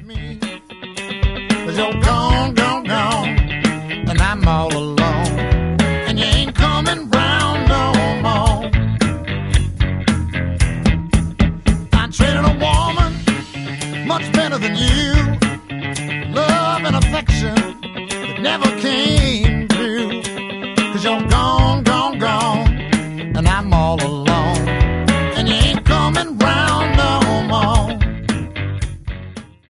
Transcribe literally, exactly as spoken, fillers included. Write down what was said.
me. Cause you're gone, gone, gone, and I'm all alone, and you ain't coming round no more. I traded a woman much better than you, love and affection that never came through. Cause you're gone.